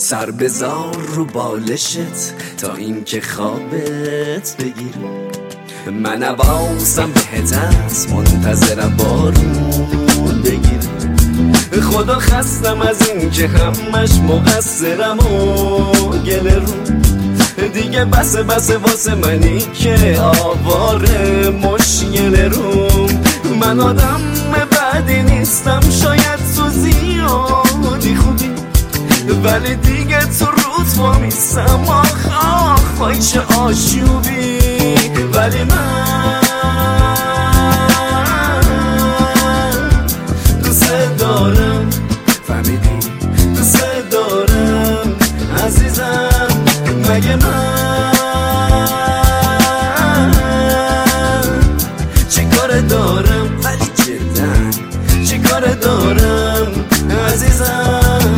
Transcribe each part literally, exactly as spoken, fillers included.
سر بذار رو بالشت تا این که خوابت بگیره. من حواسم بهت هست، منتظرم بارون بگیره. خدا خستم از این که همش مقصرم و گله رو. دیگه بسه بسه واسه منی که آواره مشکل روم. من آدم بدی نیستم، شاید تو زیادی خوبی، ولی دیگه تو روت با میستم. آخ آخ وای چه آشوبی. ولی من دوست دارم، فهمیدی؟ دوست دارم عزیزم. مگه من چی کار دارم؟ ولی جدا چی کار دارم عزیزم؟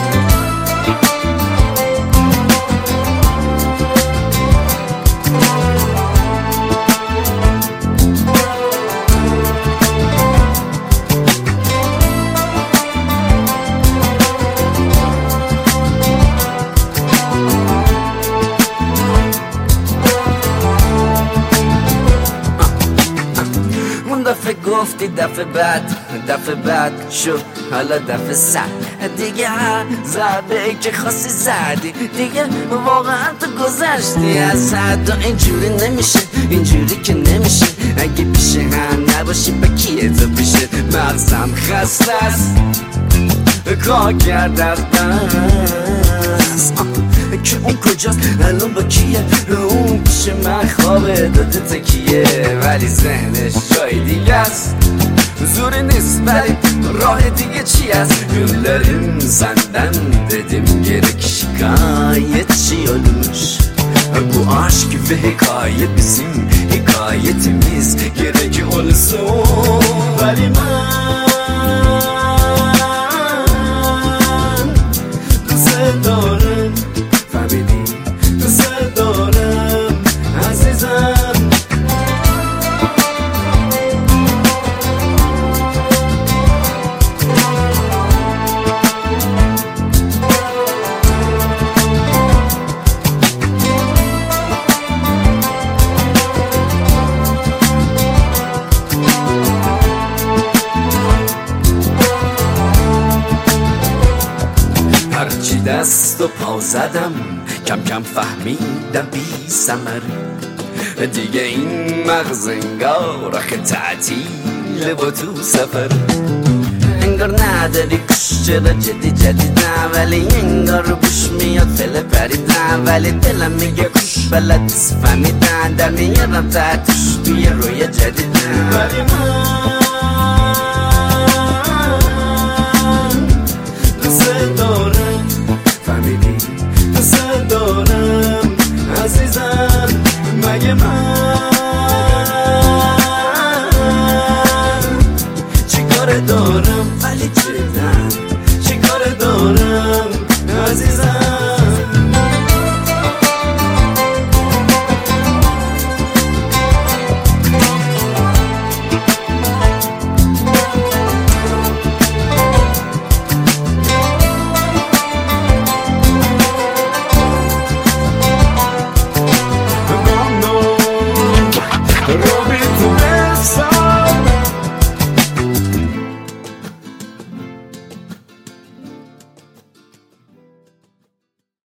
دفعه گفتی دفعه بعد، دفعه بعد شد حالا دفعه صد. دیگه هر ضربه که خواستی زدی، دیگه واقعا تو گذشتی از حد. و اینجوری نمیشه، اینجوری که نمیشه. اگه پیش هم نباشی با کیه تو پیشه؟ مغزم خسته است، کار کرد از دست که اون کجاست الان با کیه؟ اون پیش من خوابه داده تکیه، ولی ذهنش جای دیگه است. زوری نیست ولی راه دیگه چی است؟ گلریم زندن dedim gerek şikayetçi olmuş. Bu aşk ve hikaye bizim hikayetimiz, gerek olsun. Veli ben دوست دارم، فهمیدی؟ دوست دارم عزیزم. هرچی دست و پا زدم کم کم فهمیدم بی ثمره. دیگه این مغز انگار آخه تعطیله با تو سفر. انگار نداری کش، چرا جدی جدیدم، ولی انگار رو بوش میاد فله پریدم. ولی دلم میگه کش بلد نیست فهمیدن، در میارم تحتش توی روی جدیدم. ولی من دوست دارم، فهمیدی؟ دوست دارم عزیزم. مگه من چی کار دارم؟ ولی جدا